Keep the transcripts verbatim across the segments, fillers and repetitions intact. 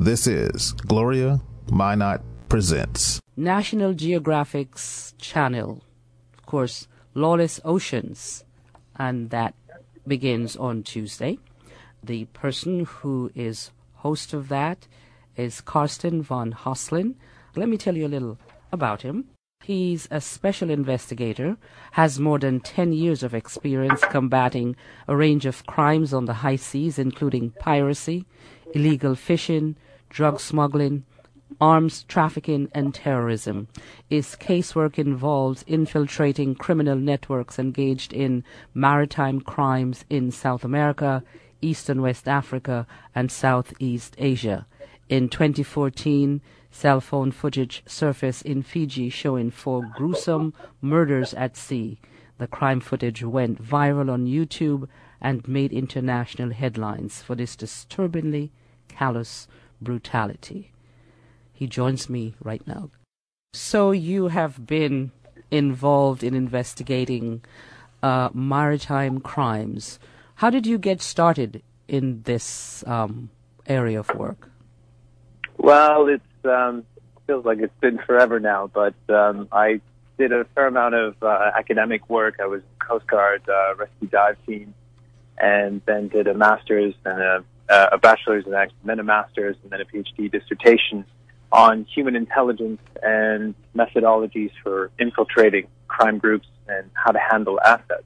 This is Gloria Minot Presents. National Geographic's channel, of course, Lawless Oceans, and that begins on Tuesday. The person who is host of that is Karsten von Hoslin. Let me tell you a little about him. He's a special investigator, has more than ten years of experience combating a range of crimes on the high seas, including piracy, illegal fishing, drug smuggling, arms trafficking, and terrorism. His casework involves infiltrating criminal networks engaged in maritime crimes in South America, East and West Africa, and Southeast Asia. In twenty fourteen, cell phone footage surfaced in Fiji showing four gruesome murders at sea. The crime footage went viral on YouTube and made international headlines for this disturbingly callous brutality. He joins me right now. So you have been involved in investigating uh, maritime crimes. How did you get started in this um, area of work? Well, it's um, feels like it's been forever now, but um, I did a fair amount of uh, academic work. I was in Coast Guard uh, rescue dive team, and then did a master's and a, uh, a bachelor's, and then a master's, and then a PhD dissertation on human intelligence and methodologies for infiltrating crime groups and how to handle assets.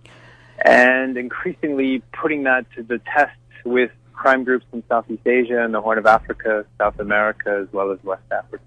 And increasingly putting that to the test with crime groups in Southeast Asia and the Horn of Africa, South America, as well as West Africa.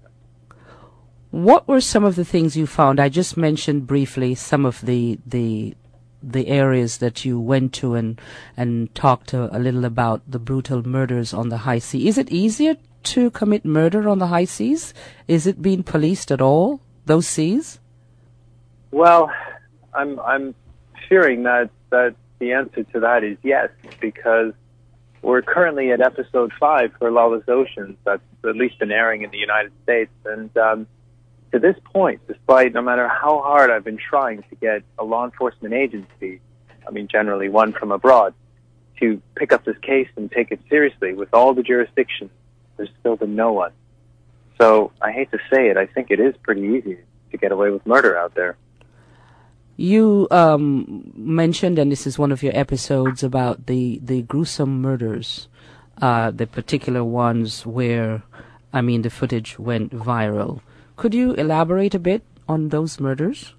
What were some of the things you found? I just mentioned briefly some of the the the areas that you went to and and talked to a little about the brutal murders on the high sea. Is it easier to commit murder on the high seas? Is it being policed at all, those seas? Well, I'm I'm fearing that that the answer to that is yes, because we're currently at episode five for Lawless Oceans. That's at least been airing in the United States. And um, to this point, despite no matter how hard I've been trying to get a law enforcement agency, I mean generally one from abroad, to pick up this case and take it seriously with all the jurisdictions, there's still been no one. So I hate to say it, I think it is pretty easy to get away with murder out there. You um, mentioned, and this is one of your episodes, about the, the gruesome murders, uh, the particular ones where, I mean, the footage went viral. Could you elaborate a bit on those murders?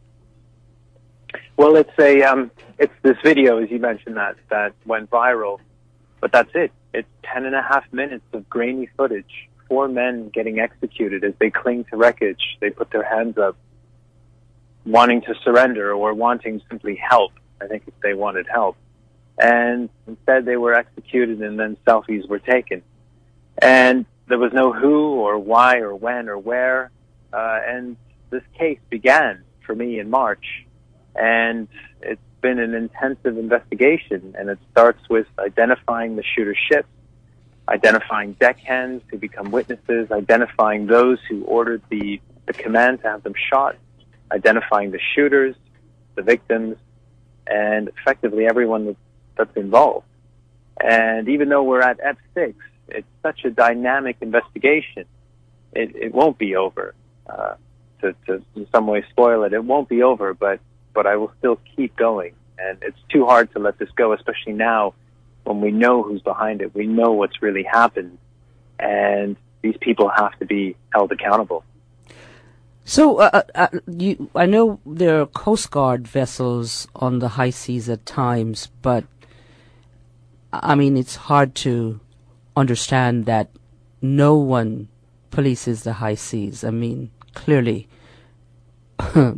Well, it's a um, it's this video, as you mentioned, that, that went viral, but that's it. It's ten and a half minutes of grainy footage, four men getting executed as they cling to wreckage. They put their hands up, wanting to surrender or wanting simply help. I think if they wanted help. And instead they were executed, and then selfies were taken. And there was no who or why or when or where. Uh, and this case began for me in March. And it's been an intensive investigation, and it starts with identifying the shooter's ships, identifying deckhands who become witnesses, identifying those who ordered the, the command to have them shot, identifying the shooters, the victims, and effectively everyone that's involved. And even though we're at F six, it's such a dynamic investigation, it, it won't be over. Uh, to, to in some way spoil it, it won't be over, but, but I will still keep going. And it's too hard to let this go, especially now when we know who's behind it. We know what's really happened, and these people have to be held accountable. So, uh, uh, you, I know there are Coast Guard vessels on the high seas at times, but, I mean, it's hard to understand that no one polices the high seas. I mean, clearly, it,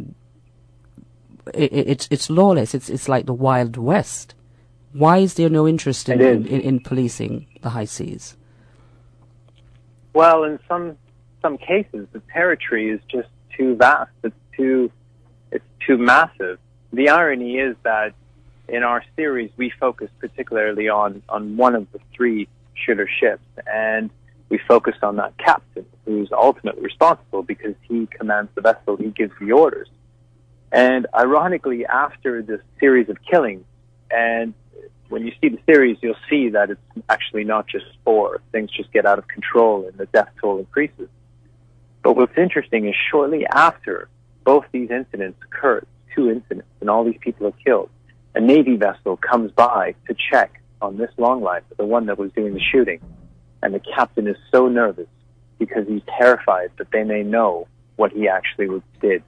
it's it's lawless. It's it's like the Wild West. Why is there no interest in, in, in policing the high seas? Well, in some some cases, the territory is just too vast. It's too it's too massive. The irony is that in our series, we focus particularly on, on one of the three shooter ships, and we focus on that captain who's ultimately responsible because he commands the vessel, he gives the orders. And ironically, after this series of killings, and when you see the series, you'll see that it's actually not just four. Things just get out of control and the death toll increases. But what's interesting is shortly after both these incidents occur, two incidents, and all these people are killed, a Navy vessel comes by to check on this longliner, the one that was doing the shooting. And the captain is so nervous because he's terrified that they may know what he actually did.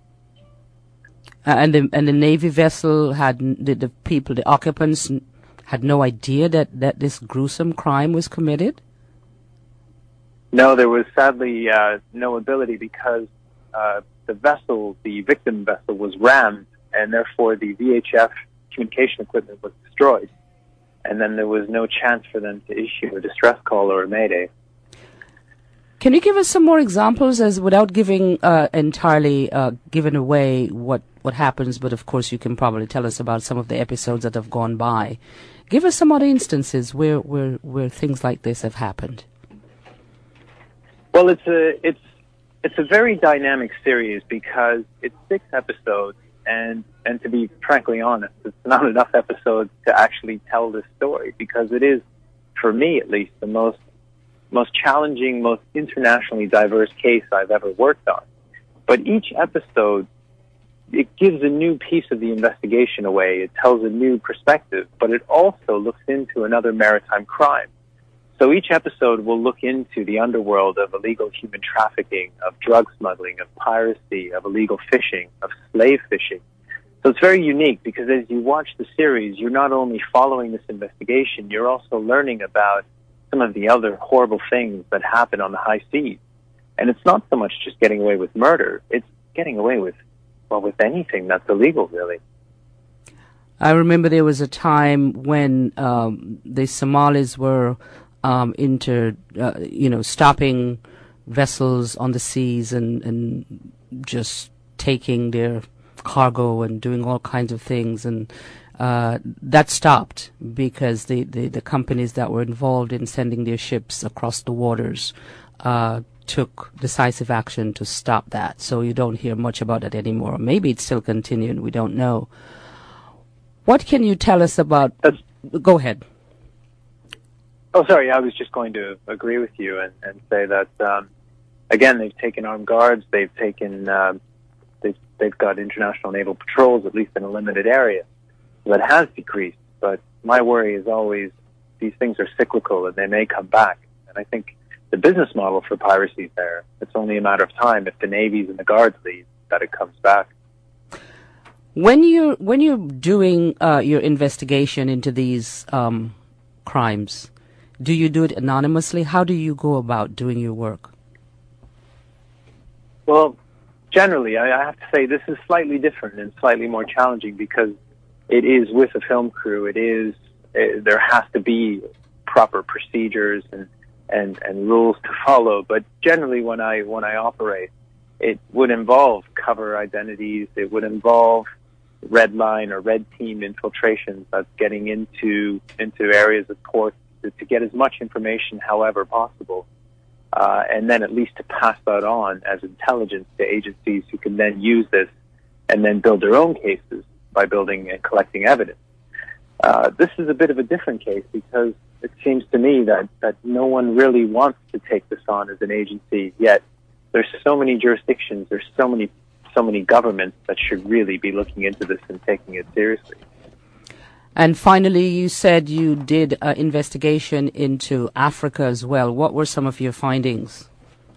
Uh, and the and the Navy vessel had the, the people, the occupants, had no idea that, that this gruesome crime was committed? No, there was sadly uh, no ability because uh, the vessel, the victim vessel, was rammed, and therefore the V H F communication equipment was destroyed. And then there was no chance for them to issue a distress call or a mayday. Can you give us some more examples, as without giving uh, entirely uh, giving away what, what happens, but of course you can probably tell us about some of the episodes that have gone by. Give us some other instances where, where, where things like this have happened. Well, it's a it's it's a very dynamic series because it's six episodes, and and to be frankly honest, it's not enough episodes to actually tell this story, because it is, for me at least, the most most challenging, most internationally diverse case I've ever worked on. But each episode, it gives a new piece of the investigation away. It tells a new perspective, but it also looks into another maritime crime. So each episode will look into the underworld of illegal human trafficking, of drug smuggling, of piracy, of illegal fishing, of slave fishing. So it's very unique because as you watch the series, you're not only following this investigation, you're also learning about some of the other horrible things that happen on the high seas. And it's not so much just getting away with murder, it's getting away with, well, with anything that's illegal, really. I remember there was a time when um, the Somalis were um, into, uh, you know, stopping vessels on the seas and, and just taking their cargo and doing all kinds of things, and uh, that stopped because the, the, the companies that were involved in sending their ships across the waters uh, took decisive action to stop that. So you don't hear much about it anymore. Maybe it's still continuing. We don't know. What can you tell us about... That's, go ahead. Oh, sorry. I was just going to agree with you and, and say that, um, again, they've taken armed guards. They've taken... Um, they've, they've got international naval patrols, at least in a limited area. So that has decreased. But my worry is always these things are cyclical and they may come back. And I think the business model for piracy is there. It's only a matter of time. If the navies and the guards leave, that it comes back. When you're when you're doing uh, your investigation into these um, crimes, do you do it anonymously? How do you go about doing your work? Well, generally, I have to say this is slightly different and slightly more challenging because it is with a film crew. It is uh, there has to be proper procedures and, and, and rules to follow. But generally, when I when I operate, it would involve cover identities. It would involve red line or red team infiltrations. That's getting into into areas of ports to, to get as much information, however possible, uh, and then at least to pass that on as intelligence to agencies who can then use this and then build their own cases by building and collecting evidence. Uh, this is a bit of a different case because it seems to me that, that no one really wants to take this on as an agency, yet there's so many jurisdictions, there's so many so many governments that should really be looking into this and taking it seriously. And finally, you said you did an investigation into Africa as well. What were some of your findings?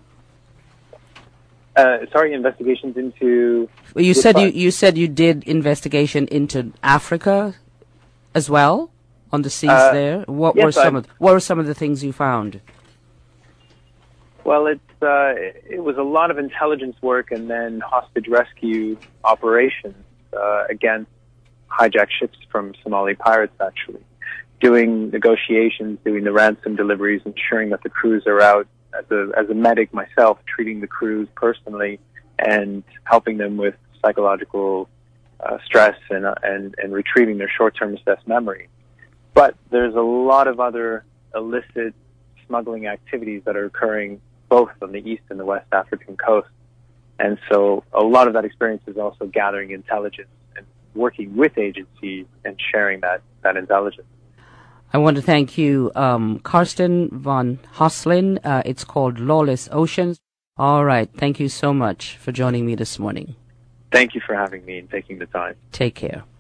Uh, sorry, investigations into... Well, you said you, you said you did investigation into Africa as well, on the seas uh, there. What yes, were some I, of what were some of the things you found? Well, it's uh, it was a lot of intelligence work and then hostage rescue operations uh, against hijacked ships from Somali pirates, actually. Doing negotiations, doing the ransom deliveries, ensuring that the crews are out. As a, as a medic myself, treating the crews personally and helping them with psychological uh, stress and, uh, and, and retrieving their short-term assessed memory. But there's a lot of other illicit smuggling activities that are occurring both on the East and the West African coast. And so a lot of that experience is also gathering intelligence and working with agencies and sharing that, that intelligence. I want to thank you, um, Karsten von Hoslin. Uh, it's called Lawless Oceans. All right. Thank you so much for joining me this morning. Thank you for having me and taking the time. Take care.